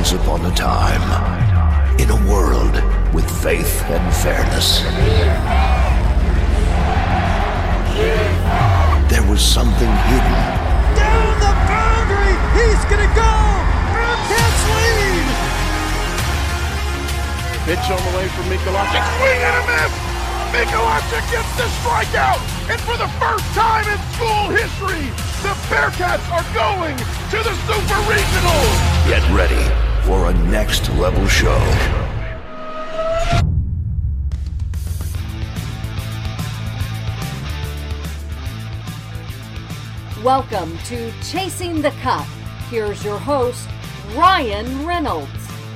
Once upon a time, in a world with faith and fairness, there was something hidden. Down the boundary! He's gonna go! Bearcats lead! Pitch on the way from Mikulášek. Swing and a miss! Mikulášek gets the strikeout! And for the first time in school history, the Bearcats are going to the Super Regionals! Get ready for a next-level show. Welcome to Chasing the Cup. Here's your host, Ryan Reynolds.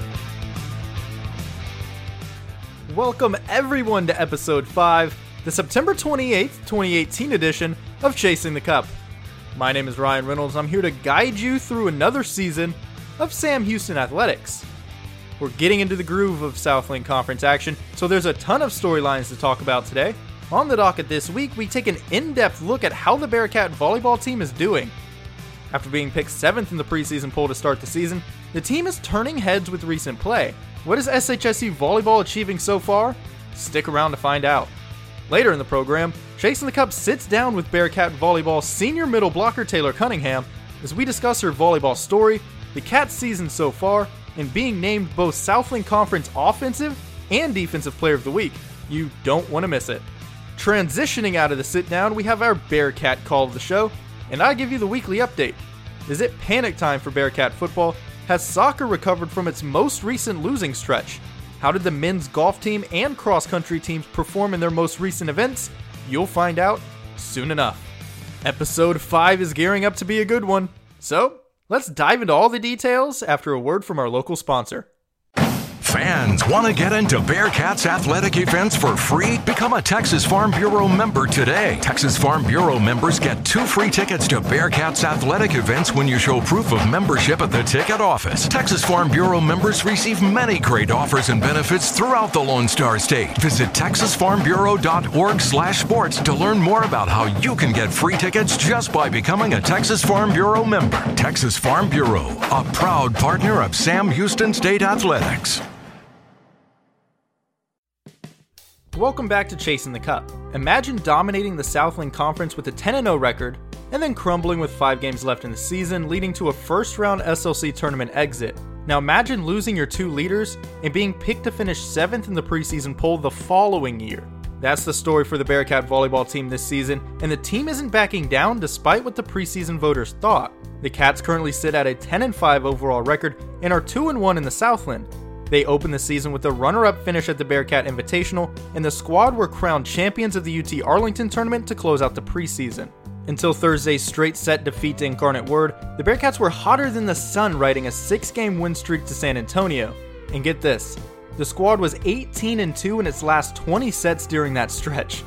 Welcome everyone to episode 5, the September 28th, 2018 edition of Chasing the Cup. My name is Ryan Reynolds. I'm here to guide you through another season of Sam Houston Athletics. We're getting into the groove of Southland Conference action, so there's a ton of storylines to talk about today. On the docket this week, we take an in-depth look at how the Bearcat volleyball team is doing. After being picked 7th in the preseason poll to start the season, the team is turning heads with recent play. What is SHSU volleyball achieving so far? Stick around to find out. Later in the program, Chasing the Cup sits down with Bearcat volleyball senior middle blocker Taylor Cunningham as we discuss her volleyball story, the Cats' season so far, and being named both Southland Conference Offensive and Defensive Player of the Week. You don't want to miss it. Transitioning out of the sit-down, we have our Bearcat call of the show, and I give you the weekly update. Is it panic time for Bearcat football? Has soccer recovered from its most recent losing stretch? How did the men's golf team and cross-country teams perform in their most recent events? You'll find out soon enough. Episode 5 is gearing up to be a good one. So, let's dive into all the details after a word from our local sponsor. Fans want to get into Bearcats athletic events for free? Become a Texas Farm Bureau member today. Texas Farm Bureau members get 2 free tickets to Bearcats athletic events when you show proof of membership at the ticket office. Texas Farm Bureau members receive many great offers and benefits throughout the Lone Star State. Visit texasfarmbureau.org/sports to learn more about how you can get free tickets just by becoming a Texas Farm Bureau member. Texas Farm Bureau, a proud partner of Sam Houston State Athletics. Welcome back to Chasing the Cup. Imagine dominating the Southland Conference with a 10-0 record, and then crumbling with 5 games left in the season, leading to a first-round SLC tournament exit. Now imagine losing your 2 leaders and being picked to finish 7th in the preseason poll the following year. That's the story for the Bearcat volleyball team this season, and the team isn't backing down despite what the preseason voters thought. The Cats currently sit at a 10-5 overall record and are 2-1 in the Southland. They opened the season with a runner-up finish at the Bearcat Invitational, and the squad were crowned champions of the UT Arlington tournament to close out the preseason. Until Thursday's straight-set defeat to Incarnate Word, the Bearcats were hotter than the sun, riding a 6-game win streak to San Antonio. And get this, the squad was 18-2 in its last 20 sets during that stretch.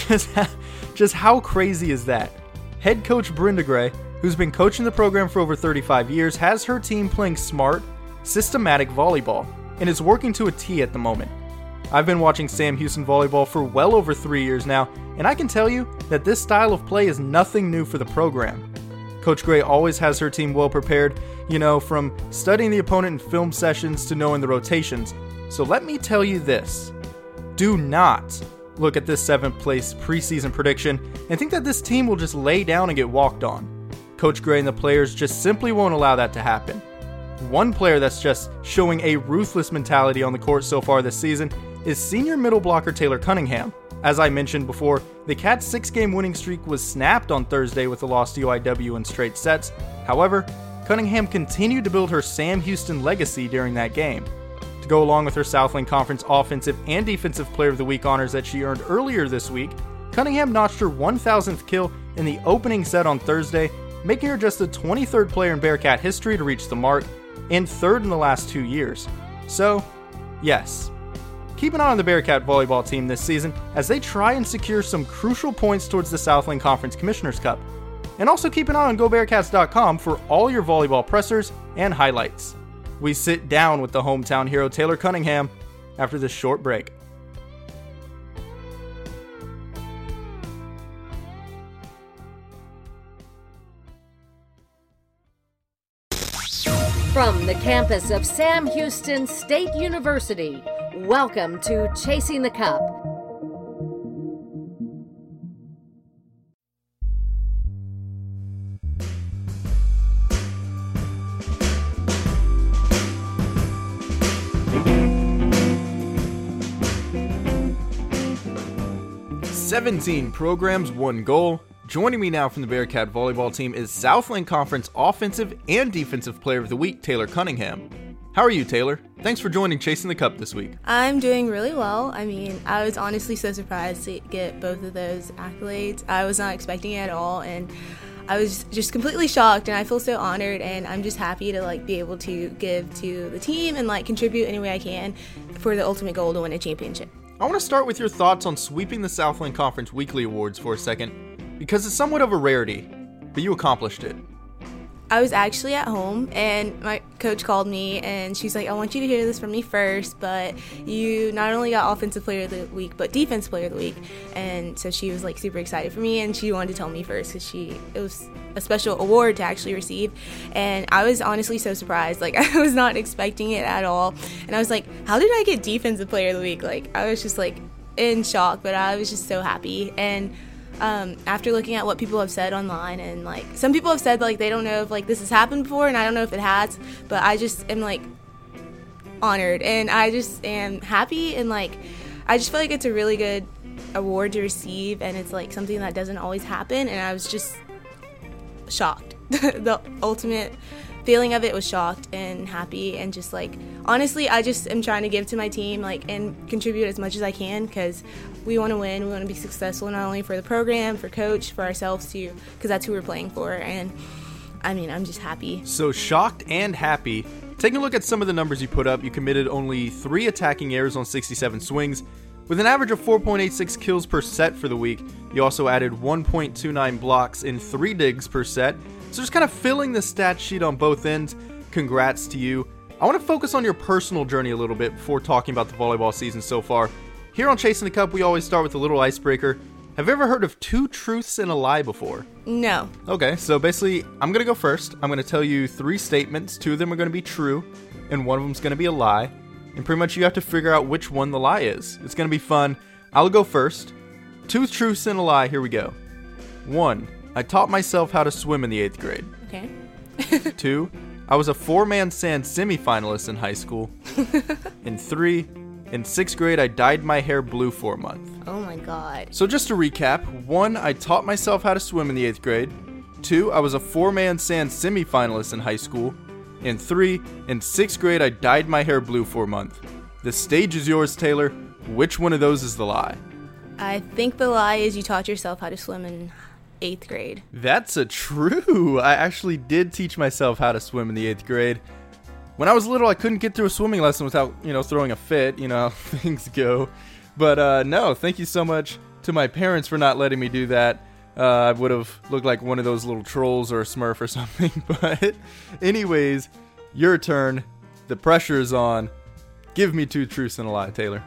Just how crazy is that? Head coach Brenda Gray, who's been coaching the program for over 35 years, has her team playing smart, systematic volleyball, and is working to a T at the moment. I've been watching Sam Houston volleyball for well over 3 years now, and I can tell you that this style of play is nothing new for the program. Coach Gray always has her team well prepared, from studying the opponent in film sessions to knowing the rotations. So let me tell you this. Do not look at this 7th place preseason prediction and think that this team will just lay down and get walked on. Coach Gray and the players just simply won't allow that to happen. One player that's just showing a ruthless mentality on the court so far this season is senior middle blocker Taylor Cunningham. As I mentioned before, the Cats' 6-game winning streak was snapped on Thursday with a loss to UIW in straight sets. However, Cunningham continued to build her Sam Houston legacy during that game. To go along with her Southland Conference Offensive and Defensive Player of the Week honors that she earned earlier this week, Cunningham notched her 1,000th kill in the opening set on Thursday, making her just the 23rd player in Bearcat history to reach the mark, and 3rd in the last 2 years. So, yes, keep an eye on the Bearcat volleyball team this season as they try and secure some crucial points towards the Southland Conference Commissioner's Cup. And also keep an eye on GoBearcats.com for all your volleyball pressers and highlights. We sit down with the hometown hero Taylor Cunningham after this short break. From the campus of Sam Houston State University, welcome to Chasing the Cup. "17 programs, 1 goal." Joining me now from the Bearcat volleyball team is Southland Conference Offensive and Defensive Player of the Week, Taylor Cunningham. How are you, Taylor? Thanks for joining Chasing the Cup this week. I'm doing really well. I was honestly so surprised to get both of those accolades. I was not expecting it at all, and I was just completely shocked, and I feel so honored, and I'm just happy to be able to give to the team and contribute any way I can for the ultimate goal to win a championship. I want to start with your thoughts on sweeping the Southland Conference Weekly Awards for a second, because it's somewhat of a rarity, but you accomplished it. I was actually at home, and my coach called me, and she's like, I want you to hear this from me first, but you not only got Offensive Player of the Week, but Defense Player of the Week. And so she was super excited for me, and she wanted to tell me first because it was a special award to actually receive. And I was honestly so surprised. I was not expecting it at all. And I was like, how did I get Defensive Player of the Week? I was just in shock, but I was just so happy. And after looking at what people have said online, and some people have said they don't know if this has happened before, and I don't know if it has, but I just am honored, and I just am happy, and I just feel like it's a really good award to receive, and it's something that doesn't always happen, and I was just shocked. The ultimate feeling of it was shocked and happy, and just honestly, I just am trying to give to my team and contribute as much as I can, because we want to win. We want to be successful, not only for the program, for coach, for ourselves too, because that's who we're playing for. And I'm just happy. So shocked and happy. Taking a look at some of the numbers you put up, you committed only 3 attacking errors on 67 swings, with an average of 4.86 kills per set for the week. You also added 1.29 blocks in 3 digs per set. So just kind of filling the stat sheet on both ends. Congrats to you. I want to focus on your personal journey a little bit before talking about the volleyball season so far. Here on Chasing the Cup, we always start with a little icebreaker. Have you ever heard of 2 truths and a lie before? No. Okay, so basically, I'm going to go first. I'm going to tell you 3 statements. 2 of them are going to be true, and 1 of them is going to be a lie. And pretty much you have to figure out which one the lie is. It's going to be fun. I'll go first. 2 truths and a lie. Here we go. 1, I taught myself how to swim in the 8th grade. Okay. 2, I was a 4-man sand semifinalist in high school. And 3, in 6th grade, I dyed my hair blue for a month. Oh my God. So just to recap, 1, I taught myself how to swim in the 8th grade. 2, I was a 4-man sand semifinalist in high school. And 3, in 6th grade, I dyed my hair blue for a month. The stage is yours, Taylor. Which one of those is the lie? I think the lie is you taught yourself how to swim in 8th grade. That's a true. I actually did teach myself how to swim in the 8th grade. When I was little, I couldn't get through a swimming lesson without, throwing a fit, how things go. But no, thank you so much to my parents for not letting me do that. I would have looked like one of those little trolls or a Smurf or something. But anyways, your turn. The pressure is on. Give me 2 truths and a lie, Taylor.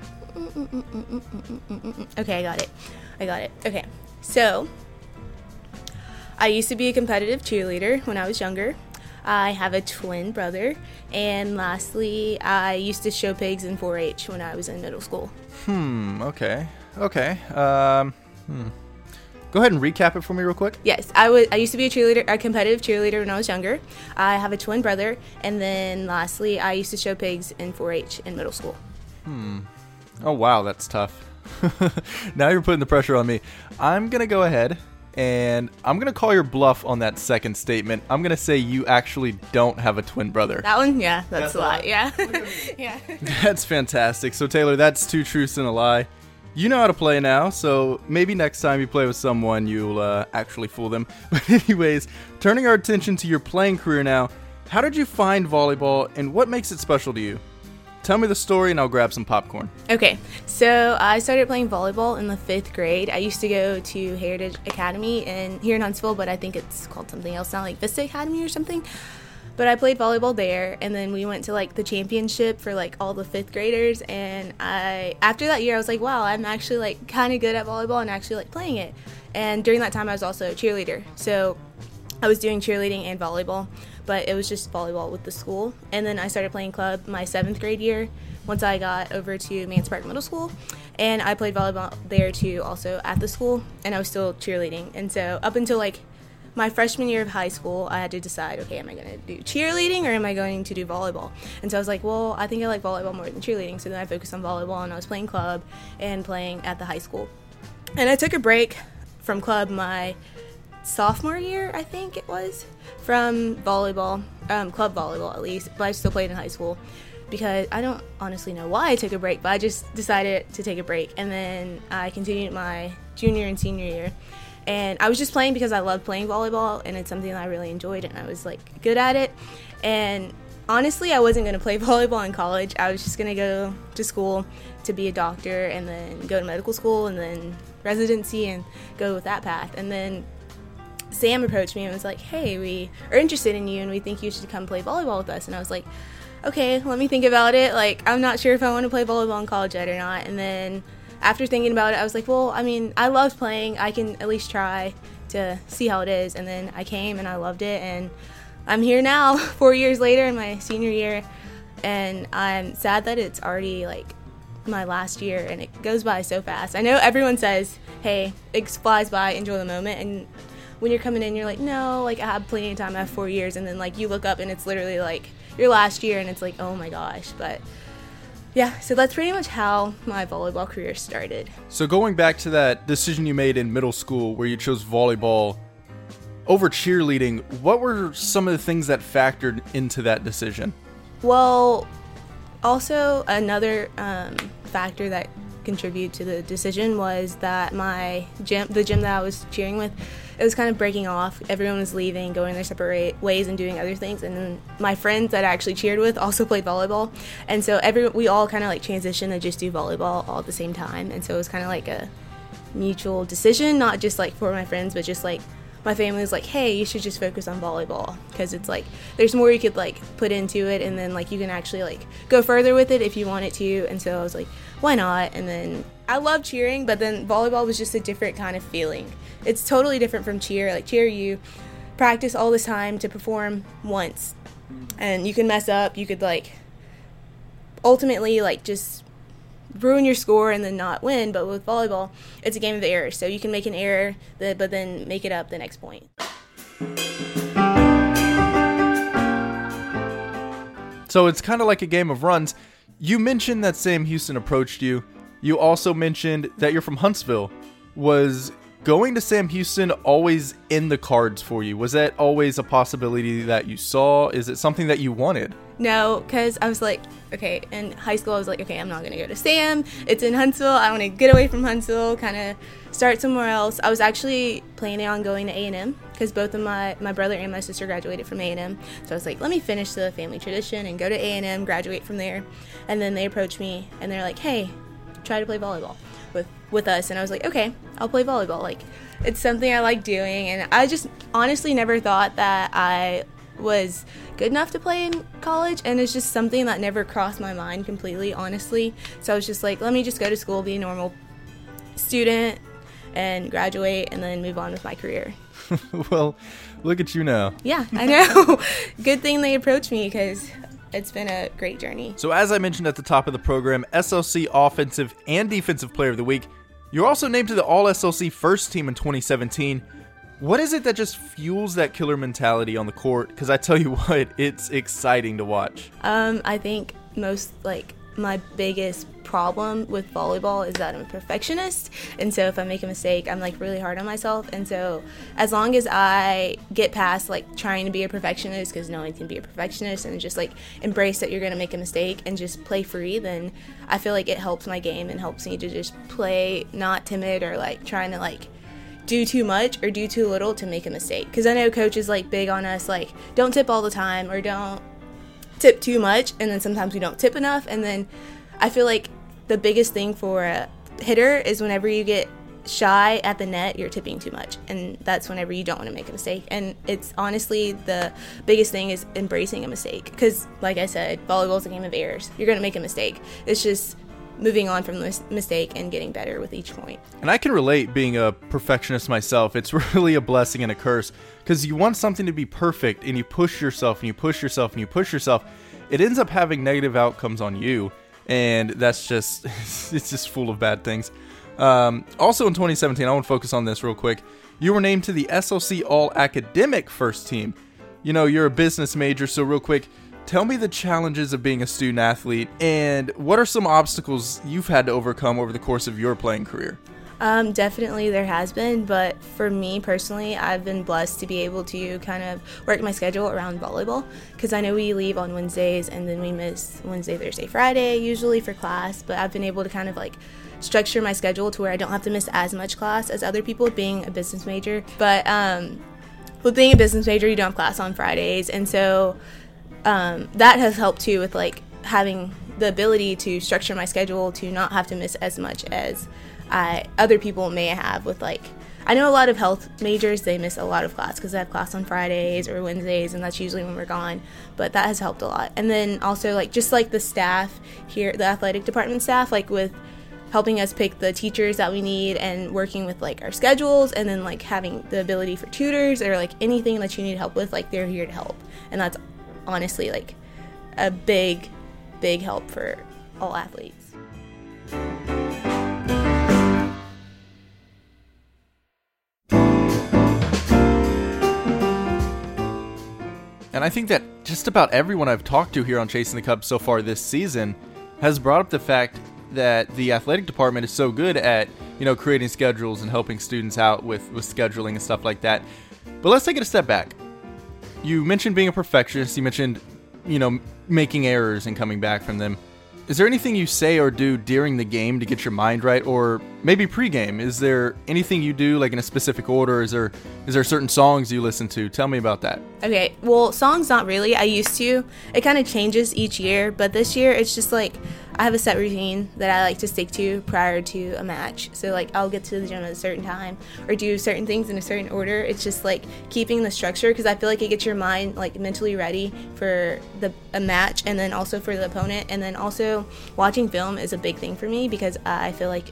Okay, I got it. Okay, so I used to be a competitive cheerleader when I was younger. I have a twin brother. And lastly, I used to show pigs in 4-H when I was in middle school. Okay. Go ahead and recap it for me real quick. Yes, I used to be a competitive cheerleader when I was younger. I have a twin brother. And then lastly, I used to show pigs in 4-H in middle school. Oh, wow, that's tough. Now you're putting the pressure on me. I'm going to go ahead and I'm going to call your bluff on that second statement. I'm going to say you actually don't have a twin brother. That one? Yeah, that's a lie. Yeah. Yeah. That's fantastic. So, Taylor, that's 2 truths and a lie. You know how to play now, so maybe next time you play with someone, you'll actually fool them. But anyways, turning our attention to your playing career now, how did you find volleyball and what makes it special to you? Tell me the story and I'll grab some popcorn. Okay, so I started playing volleyball in the 5th grade. I used to go to Heritage Academy here in Huntsville, but I think it's called something else now, like Vista Academy or something. But I played volleyball there, and then we went to the championship for all the 5th graders, and after that year I was like, wow, I'm actually kind of good at volleyball and actually playing it. And during that time I was also a cheerleader. So I was doing cheerleading and volleyball, but it was just volleyball with the school. And then I started playing club my 7th grade year once I got over to Mance Park Middle School. And I played volleyball there too, also at the school, and I was still cheerleading. And so up until like my freshman year of high school, I had to decide, okay, am I going to do cheerleading or am I going to do volleyball? And so I was like, well, I think I like volleyball more than cheerleading. So then I focused on volleyball, and I was playing club and playing at the high school. And I took a break from club my sophomore year, I think it was, from volleyball, club volleyball at least, but I still played in high school because I don't honestly know why I took a break, but I just decided to take a break. And then I continued my junior and senior year. And I was just playing because I loved playing volleyball, and it's something that I really enjoyed, and I was like good at it. And honestly, I wasn't going to play volleyball in college. I was just going to go to school to be a doctor and then go to medical school and then residency and go with that path. And then Sam approached me and was like, hey, we are interested in you and we think you should come play volleyball with us. And I was like, okay, let me think about it. Like, I'm not sure if I want to play volleyball in college yet or not. And then after thinking about it, I was like, well, I mean, I loved playing. I can at least try to see how it is. And then I came and I loved it. And I'm here now, 4 years later in my senior year. And I'm sad that it's already like my last year and it goes by so fast. I know everyone says, hey, it flies by, enjoy the moment. And when you're coming in, you're like, no, like I have plenty of time. I have 4 years. And then like you look up and it's literally like your last year and it's like, oh my gosh. But yeah, so that's pretty much how my volleyball career started. So going back to that decision you made in middle school where you chose volleyball over cheerleading, what were some of the things that factored into that decision? Well, also another factor that contributed to the decision was that the gym that I was cheering with, it was kind of breaking off. Everyone was leaving, going their separate ways and doing other things. And then my friends that I actually cheered with also played volleyball. And so we all kind of like transitioned to just do volleyball all at the same time. And so it was kind of like a mutual decision, not just like for my friends, but just like my family was like, hey, you should just focus on volleyball because it's like there's more you could like put into it, and then like you can actually like go further with it if you wanted to. And so I was like, why not? And then I love cheering, but then volleyball was just a different kind of feeling. It's totally different from cheer. Like cheer, you practice all this time to perform once, and you can mess up. You could like ultimately like just ruin your score and then not win. But with volleyball, it's a game of errors. So you can make an error, but then make it up the next point. So it's kind of like a game of runs. You mentioned that Sam Houston approached you. You also mentioned that you're from Huntsville. Was going to Sam Houston always in the cards for you? Was that always a possibility that you saw? Is it something that you wanted? No, because I was like, okay, in high school I was like, okay, I'm not going to go to Sam. It's in Huntsville. I want to get away from Huntsville, kind of start somewhere else. I was actually planning on going to A&M because both of my brother and my sister graduated from A&M. So I was like, let me finish the family tradition and go to A&M, graduate from there. And then they approached me and they're like, hey, try to play volleyball with us. And I was like, okay, I'll play volleyball. Like, it's something I like doing. And I just honestly never thought that I was good enough to play in college, and it's just something that never crossed my mind completely, honestly. So I was just like, let me just go to school, be a normal student, and graduate, and then move on with my career. Well, look at you now. Yeah, I know. Good thing they approached me because it's been a great journey. So as I mentioned at the top of the program, SLC Offensive and Defensive Player of the Week. You're also named to the All-SLC First Team in 2017. What is it that just fuels that killer mentality on the court? Because I tell you what, it's exciting to watch. I think my biggest problem with volleyball is that I'm a perfectionist, and so if I make a mistake, I'm like really hard on myself. And so as long as I get past like trying to be a perfectionist, because no one can be a perfectionist, and just like embrace that you're going to make a mistake and just play free, then I feel like it helps my game and helps me to just play not timid or like trying to like do too much or do too little to make a mistake. Because I know coaches like big on us, like don't tip all the time or don't tip too much, and then sometimes we don't tip enough. And then I feel like the biggest thing for a hitter is whenever you get shy at the net, you're tipping too much, and that's whenever you don't want to make a mistake. And it's honestly the biggest thing is embracing a mistake, because like I said, volleyball is a game of errors. You're going to make a mistake. It's just moving on from this mistake and getting better with each point. And I can relate, being a perfectionist myself. It's really a blessing and a curse, because you want something to be perfect and you push yourself and you push yourself and you push yourself. It ends up having negative outcomes on you, and that's just, it's just full of bad things. Also in 2017, I want to focus on this real quick. You were named to the SLC All-Academic First Team. You know, you're a business major, so real quick, tell me the challenges of being a student athlete, and what are some obstacles you've had to overcome over the course of your playing career? Definitely there has been, but for me personally, I've been blessed to be able to kind of work my schedule around volleyball, because I know we leave on Wednesdays and then we miss Wednesday, Thursday, Friday usually for class, but I've been able to kind of like structure my schedule to where I don't have to miss as much class as other people being a business major. But with being a business major, you don't have class on Fridays, and so that has helped too with like having the ability to structure my schedule to not have to miss as much as other people may have with like, I know a lot of health majors, they miss a lot of class because they have class on Fridays or Wednesdays, and that's usually when we're gone, but that has helped a lot. And then also like just like the staff here, the athletic department staff, like with helping us pick the teachers that we need and working with like our schedules, and then like having the ability for tutors or like anything that you need help with, like they're here to help. And that's honestly like a big help for all athletes. And I think that just about everyone I've talked to here on Chasing the Cup so far this season has brought up the fact that the athletic department is so good at, you know, creating schedules and helping students out with scheduling and stuff like that. But let's take it a step back. You mentioned being a perfectionist. You mentioned, you know, making errors and coming back from them. Is there anything you say or do during the game to get your mind right, or maybe pregame? Is there anything you do like in a specific order? Is there certain songs you listen to? Tell me about that. Okay, well, songs not really. I used to. It kind of changes each year, but this year it's just like I have a set routine that I like to stick to prior to a match. So like I'll get to the gym at a certain time or do certain things in a certain order. It's just like keeping the structure, because I feel like it gets your mind like mentally ready for a match, and then also for the opponent. And then also watching film is a big thing for me, because I feel like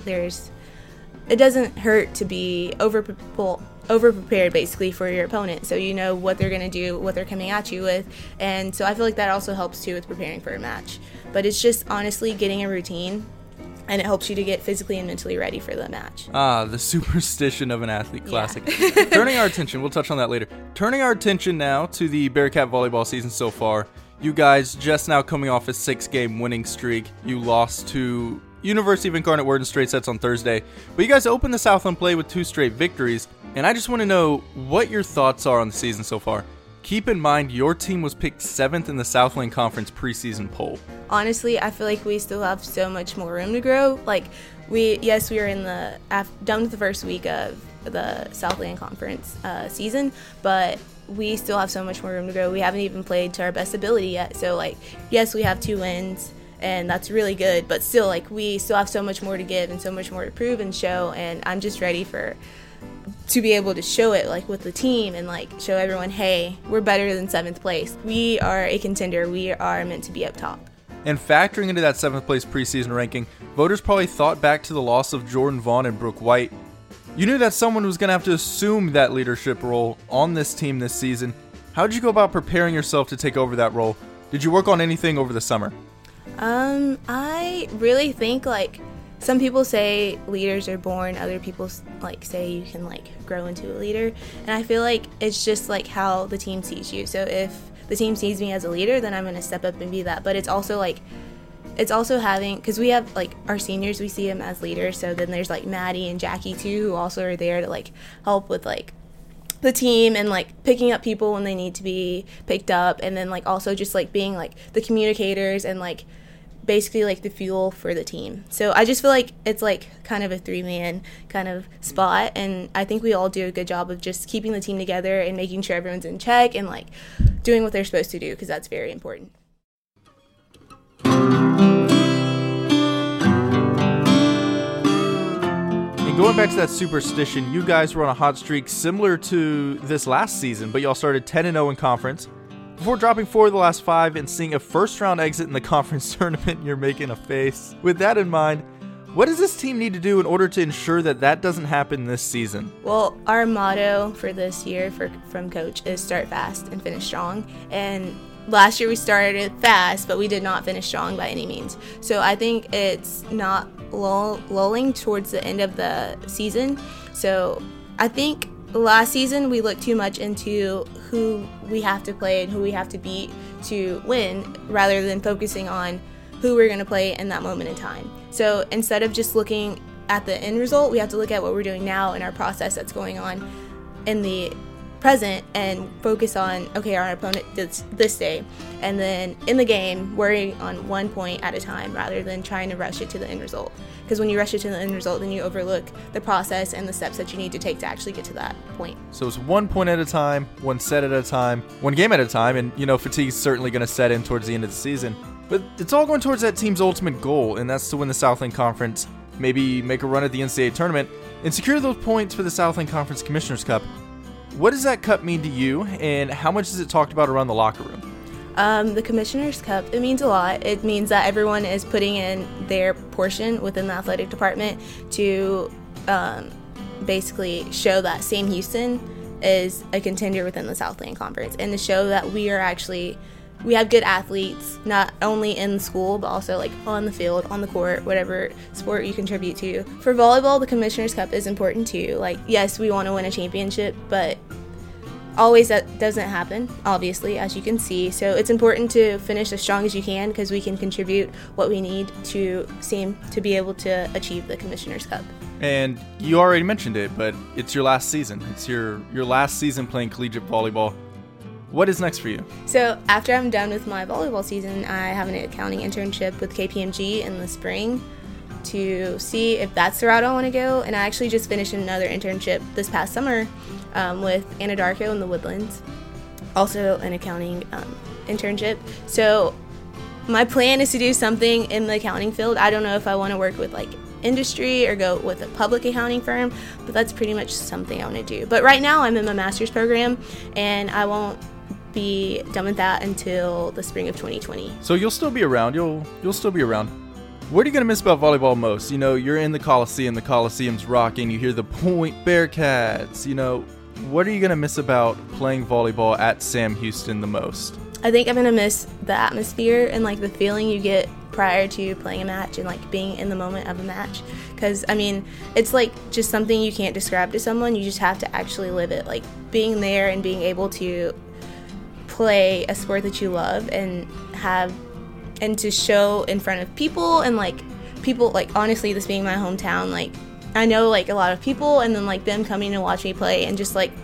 it doesn't hurt to be over prepared basically for your opponent, so you know what they're going to do, what they're coming at you with. And so I feel like that also helps too with preparing for a match. But it's just honestly getting a routine, and it helps you to get physically and mentally ready for the match. The superstition of an athlete classic. Yeah. Turning our attention, we'll touch on that later. Turning our attention now to the Bearcat volleyball season so far. You guys just now coming off a 6-game winning streak. You lost to University of Incarnate Word in straight sets on Thursday, but you guys opened the Southland play with 2 straight victories, and I just want to know what your thoughts are on the season so far. Keep in mind, your team was picked 7th in the Southland Conference preseason poll. Honestly, I feel like we still have so much more room to grow. Like, we are done with the first week of the Southland Conference season, but we still have so much more room to grow. We haven't even played to our best ability yet. So, like, yes, we have 2 wins, and that's really good, but still, like, we still have so much more to give and so much more to prove and show, and I'm just ready to be able to show it, like, with the team, and like show everyone, hey, we're better than 7th place. We are a contender. We are meant to be up top. And factoring into that 7th place preseason ranking, voters probably thought back to the loss of Jordan Vaughn and Brooke White. You knew that someone was going to have to assume that leadership role on this team this season. How did you go about preparing yourself to take over that role? Did you work on anything over the summer? I really think, like, some people say leaders are born, other people like say you can like grow into a leader, and I feel like it's just like how the team sees you. So if the team sees me as a leader, then I'm going to step up and be that. But it's also having, because we have like our seniors, we see them as leaders, so then there's like Maddie and Jackie too, who also are there to like help with like the team and like picking up people when they need to be picked up, and then like also just like being like the communicators and like basically like the fuel for the team. So I just feel like it's like kind of a 3-man kind of spot, and I think we all do a good job of just keeping the team together and making sure everyone's in check and like doing what they're supposed to do, because that's very important. And going back to that superstition, you guys were on a hot streak similar to this last season, but y'all started 10-0 in conference. Before dropping 4 of the last 5 and seeing a first-round exit in the conference tournament, you're making a face. With that in mind, what does this team need to do in order to ensure that that doesn't happen this season? Well, our motto for this year from Coach is start fast and finish strong. And last year we started fast, but we did not finish strong by any means. So I think it's not lulling towards the end of the season. So I think last season we looked too much into who we have to play and who we have to beat to win, rather than focusing on who we're going to play in that moment in time. So instead of just looking at the end result, we have to look at what we're doing now in our process that's going on in the present and focus on, okay, our opponent did this day, and then in the game worry on 1 point at a time rather than trying to rush it to the end result. Because when you rush it to the end result, then you overlook the process and the steps that you need to take to actually get to that point. So it's 1 point at a time, 1 set at a time, 1 game at a time, and fatigue's certainly going to set in towards the end of the season. But it's all going towards that team's ultimate goal, and that's to win the Southland Conference, maybe make a run at the NCAA tournament, and secure those points for the Southland Conference Commissioner's Cup. What does that cup mean to you, and how much is it talked about around the locker room? The Commissioner's Cup, it means a lot. It means that everyone is putting in their portion within the athletic department to basically show that Sam Houston is a contender within the Southland Conference, and to show that we have good athletes, not only in school, but also like on the field, on the court, whatever sport you contribute to. For volleyball, the Commissioner's Cup is important too. Like, yes, we want to win a championship, but always that doesn't happen, obviously, as you can see. So it's important to finish as strong as you can, because we can contribute what we need to be able to achieve the Commissioner's Cup. And you already mentioned it, but it's your last season. It's your last season playing collegiate volleyball. What is next for you? So after I'm done with my volleyball season, I have an accounting internship with KPMG in the spring to see if that's the route I want to go. And I actually just finished another internship this past summer with Anadarko in the Woodlands, also an accounting internship. So my plan is to do something in the accounting field. I don't know if I want to work with like industry or go with a public accounting firm, but that's pretty much something I want to do. But right now I'm in my master's program, and I won't be done with that until the spring of 2020. So you'll still be around. You'll still be around. What are you going to miss about volleyball most? You're in the Coliseum. The Coliseum's rocking. You hear the Point Bearcats. What are you going to miss about playing volleyball at Sam Houston the most? I think I'm going to miss the atmosphere and like the feeling you get prior to playing a match and like being in the moment of a match. Because it's like just something you can't describe to someone. You just have to actually live it. Like being there and being able to play a sport that you love and to show in front of people, and like people, like honestly, this being my hometown, like I know like a lot of people, and then like them coming to watch me play and just like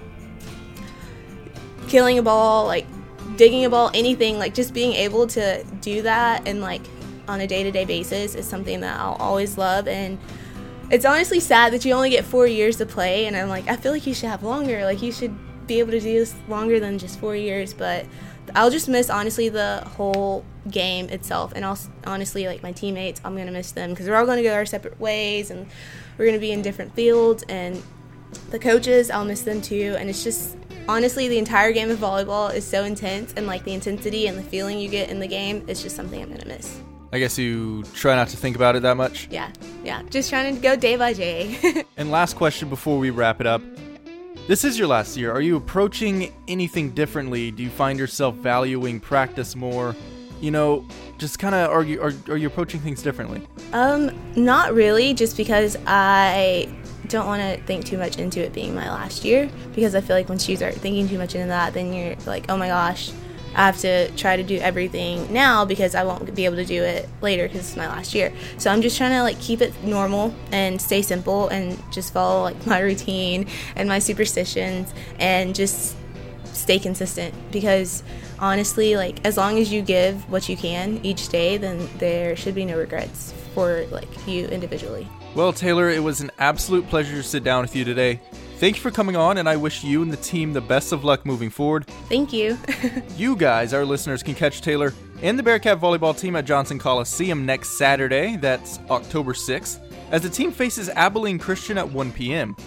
killing a ball, like digging a ball, anything, like just being able to do that and like on a day-to-day basis is something that I'll always love. And it's honestly sad that you only get 4 years to play, and I'm like, I feel like you should have longer, like you should be able to do this longer than just 4 years. But I'll just miss honestly the whole game itself, and also honestly like my teammates, I'm gonna miss them because we're all gonna go our separate ways and we're gonna be in different fields. And the coaches, I'll miss them too. And it's just honestly the entire game of volleyball is so intense, and like the intensity and the feeling you get in the game is just something I'm gonna miss. I guess you try not to think about it that much? Yeah, just trying to go day by day. And last question before we wrap it up. This is your last year. Are you approaching anything differently? Do you find yourself valuing practice more? Just kind of, are you approaching things differently? Not really, just because I don't want to think too much into it being my last year, because I feel like once you start thinking too much into that, then you're like, oh my gosh, I have to try to do everything now because I won't be able to do it later because it's my last year. So I'm just trying to like keep it normal and stay simple and just follow like my routine and my superstitions and just stay consistent, because honestly, like as long as you give what you can each day, then there should be no regrets for like you individually. Well, Taylor, it was an absolute pleasure to sit down with you today. Thank you for coming on, and I wish you and the team the best of luck moving forward. Thank you. You guys, our listeners, can catch Taylor and the Bearcat volleyball team at Johnson Coliseum next Saturday, that's October 6th, as the team faces Abilene Christian at 1 p.m.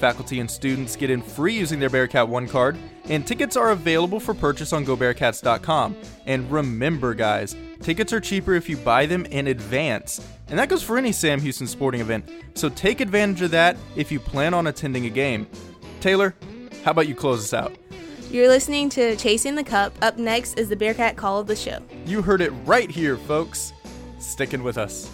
Faculty and students get in free using their Bearcat One card, and tickets are available for purchase on GoBearcats.com. And remember guys, tickets are cheaper if you buy them in advance, and that goes for any Sam Houston sporting event, so take advantage of that if you plan on attending a game. Taylor, how about you close us out? You're listening to Chasing the Cup. Up next is the Bearcat Call of the Show. You heard it right here, folks. Sticking with us.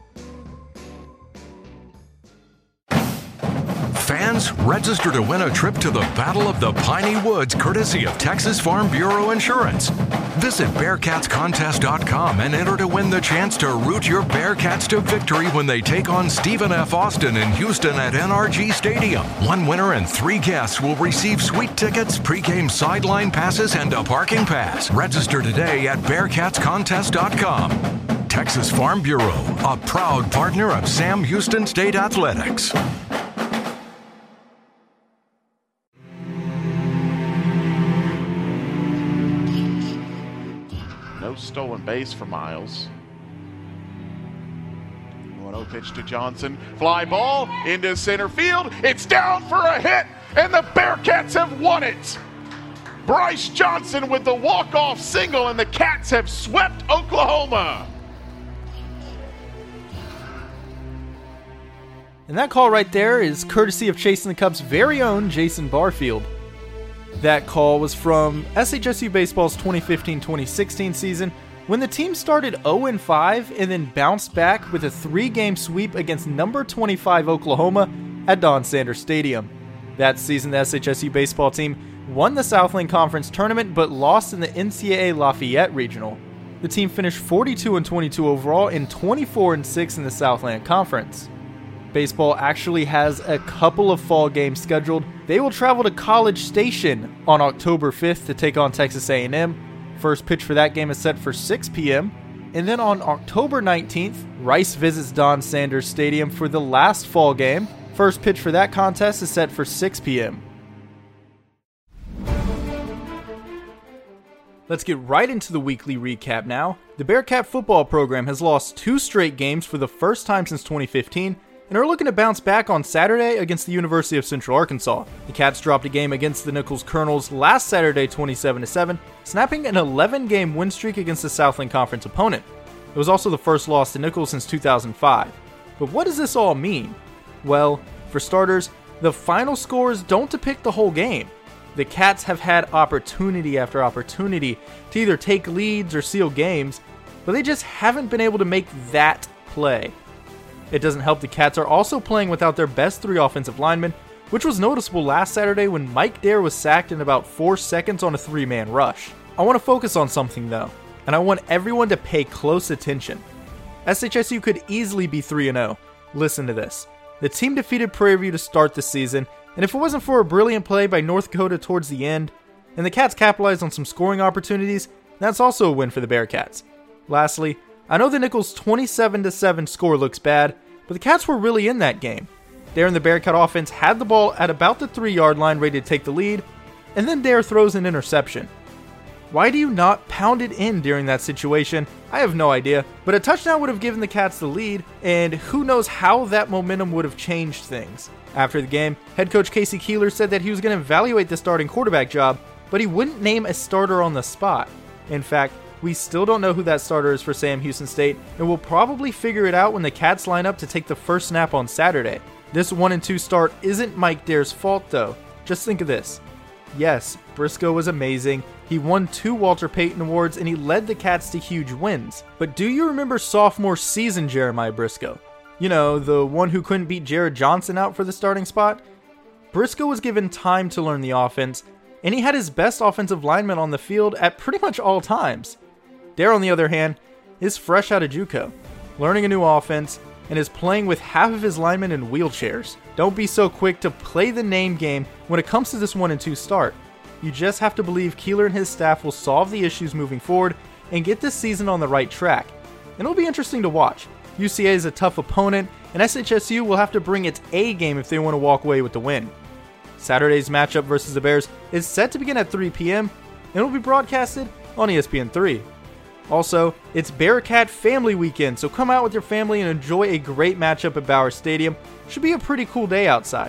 Fans, register to win a trip to the Battle of the Piney Woods courtesy of Texas Farm Bureau Insurance. Visit BearcatsContest.com and enter to win the chance to root your Bearcats to victory when they take on Stephen F. Austin in Houston at NRG Stadium. One winner and 3 guests will receive sweet tickets, pregame sideline passes, and a parking pass. Register today at BearcatsContest.com. Texas Farm Bureau, a proud partner of Sam Houston State Athletics. Stolen base for Miles. 1-0 pitch to Johnson. Fly ball into center field. It's down for a hit, and the Bearcats have won it. Bryce Johnson with the walk-off single, and the Cats have swept Oklahoma. And that call right there is courtesy of Chasing the Cup's very own Jason Barfield. That call was from SHSU Baseball's 2015-2016 season, when the team started 0-5 and then bounced back with a 3-game sweep against number 25 Oklahoma at Don Sanders Stadium. That season, the SHSU baseball team won the Southland Conference tournament but lost in the NCAA Lafayette Regional. The team finished 42-22 overall and 24-6 in the Southland Conference. Baseball actually has a couple of fall games scheduled. They will travel to College Station on October 5th to take on Texas A&M. First pitch for that game is set for 6 p.m. And then on October 19th, Rice visits Don Sanders Stadium for the last fall game. First pitch for that contest is set for 6 p.m. Let's get right into the weekly recap now. The Bearcat football program has lost 2 straight games for the first time since 2015, and are looking to bounce back on Saturday against the University of Central Arkansas. The Cats dropped a game against the Nichols Colonels last Saturday 27-7, snapping an 11-game win streak against the Southland Conference opponent. It was also the first loss to Nichols since 2005. But what does this all mean? Well, for starters, the final scores don't depict the whole game. The Cats have had opportunity after opportunity to either take leads or seal games, but they just haven't been able to make that play. It doesn't help the Cats are also playing without their best 3 offensive linemen, which was noticeable last Saturday when Mike Dare was sacked in about 4 seconds on a 3-man rush. I want to focus on something though, and I want everyone to pay close attention. SHSU could easily be 3-0. Listen to this. The team defeated Prairie View to start the season, and if it wasn't for a brilliant play by North Dakota towards the end, and the Cats capitalized on some scoring opportunities, that's also a win for the Bearcats. Lastly, I know the Nichols 27-7 score looks bad, but the Cats were really in that game. Dare and the Bearcat offense had the ball at about the 3-yard line ready to take the lead, and then Dare throws an interception. Why do you not pound it in during that situation? I have no idea, but a touchdown would have given the Cats the lead, and who knows how that momentum would have changed things. After the game, head coach Casey Keeler said that he was going to evaluate the starting quarterback job, but he wouldn't name a starter on the spot. In fact, we still don't know who that starter is for Sam Houston State, and we'll probably figure it out when the Cats line up to take the first snap on Saturday. This 1-2 start isn't Mike Dare's fault though. Just think of this. Yes, Briscoe was amazing. He won 2 Walter Payton Awards and he led the Cats to huge wins. But do you remember sophomore season Jeremiah Briscoe? You know, the one who couldn't beat Jared Johnson out for the starting spot? Briscoe was given time to learn the offense, and he had his best offensive lineman on the field at pretty much all times. Dare, on the other hand, is fresh out of JUCO, learning a new offense, and is playing with half of his linemen in wheelchairs. Don't be so quick to play the name game when it comes to this 1-2 start. You just have to believe Keeler and his staff will solve the issues moving forward and get this season on the right track. And it'll be interesting to watch. UCA is a tough opponent, and SHSU will have to bring its A game if they want to walk away with the win. Saturday's matchup versus the Bears is set to begin at 3 p.m. and will be broadcasted on ESPN3. Also, it's Bearcat Family Weekend, so come out with your family and enjoy a great matchup at Bauer Stadium. Should be a pretty cool day outside.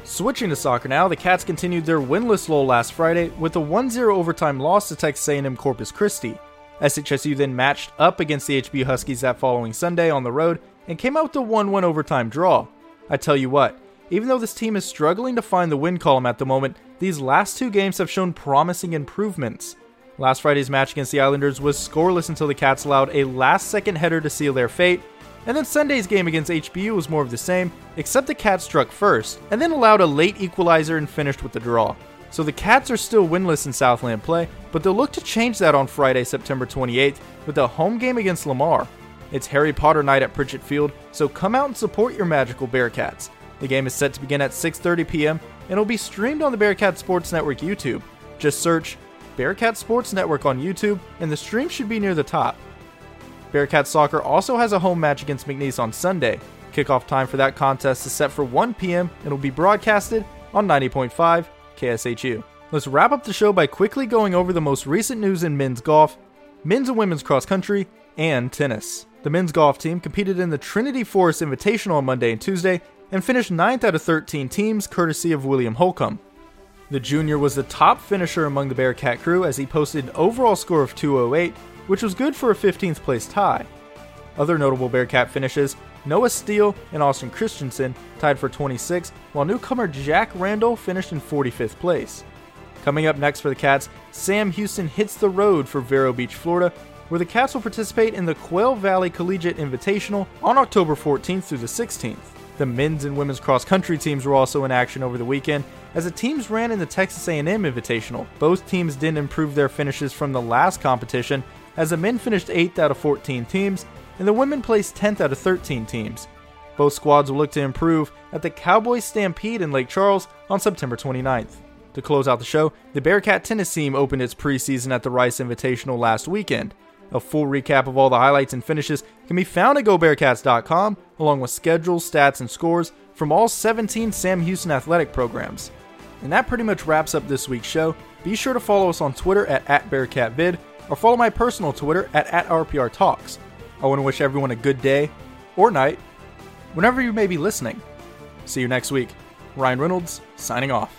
Switching to soccer now, the Cats continued their winless lull last Friday with a 1-0 overtime loss to Texas A&M Corpus Christi. SHSU then matched up against the HBU Huskies that following Sunday on the road and came out with a 1-1 overtime draw. I tell you what, even though this team is struggling to find the win column at the moment, these last 2 games have shown promising improvements. Last Friday's match against the Islanders was scoreless until the Cats allowed a last-second header to seal their fate, and then Sunday's game against HBU was more of the same, except the Cats struck first, and then allowed a late equalizer and finished with the draw. So the Cats are still winless in Southland play, but they'll look to change that on Friday, September 28th, with a home game against Lamar. It's Harry Potter night at Pritchett Field, so come out and support your magical Bearcats. The game is set to begin at 6:30 p.m. and will be streamed on the Bearcat Sports Network YouTube. Just search Bearcat Sports Network on YouTube, and the stream should be near the top. Bearcat Soccer also has a home match against McNeese on Sunday. Kickoff time for that contest is set for 1 p.m. and will be broadcasted on 90.5 KSHU. Let's wrap up the show by quickly going over the most recent news in men's golf, men's and women's cross country, and tennis. The men's golf team competed in the Trinity Forest Invitational on Monday and Tuesday and finished 9th out of 13 teams courtesy of William Holcomb. The junior was the top finisher among the Bearcat crew as he posted an overall score of 208, which was good for a 15th place tie. Other notable Bearcat finishes, Noah Steele and Austin Christensen tied for 26th, while newcomer Jack Randall finished in 45th place. Coming up next for the Cats, Sam Houston hits the road for Vero Beach, Florida, where the Cats will participate in the Quail Valley Collegiate Invitational on October 14th through the 16th. The men's and women's cross-country teams were also in action over the weekend, as the teams ran in the Texas A&M Invitational. Both teams didn't improve their finishes from the last competition, as the men finished 8th out of 14 teams, and the women placed 10th out of 13 teams. Both squads will look to improve at the Cowboys Stampede in Lake Charles on September 29th. To close out the show, the Bearcat tennis team opened its preseason at the Rice Invitational last weekend. A full recap of all the highlights and finishes can be found at GoBearcats.com, along with schedules, stats, and scores from all 17 Sam Houston athletic programs. And that pretty much wraps up this week's show. Be sure to follow us on Twitter at @BearcatVid, or follow my personal Twitter at @RPRTalks. I want to wish everyone a good day, or night, whenever you may be listening. See you next week. Ryan Reynolds, signing off.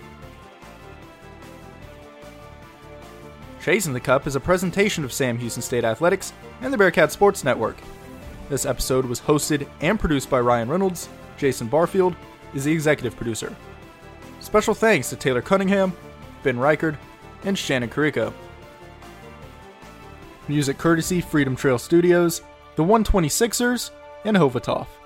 Chasing the Cup is a presentation of Sam Houston State Athletics and the Bearcat Sports Network. This episode was hosted and produced by Ryan Reynolds. Jason Barfield is the executive producer. Special thanks to Taylor Cunningham, Ben Reichard, and Shannon Carrico. Music courtesy Freedom Trail Studios, the 126ers, and Hovatov.